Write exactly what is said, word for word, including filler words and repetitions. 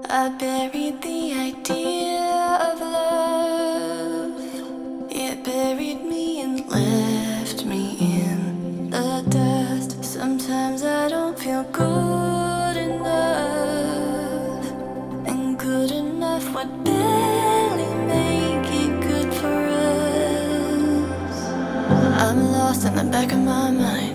I buried the idea of love. It buried me and left me in the dust. Sometimes I don't feel good enough, and good enough would barely make it good for us. I'm lost in the back of my mind,